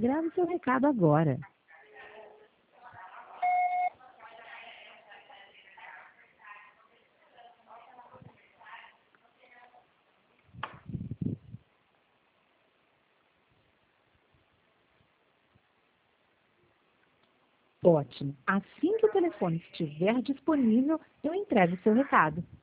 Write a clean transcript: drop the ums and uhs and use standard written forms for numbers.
Grave seu recado agora. Ótimo. Assim que o telefone estiver disponível, eu entrego o seu recado.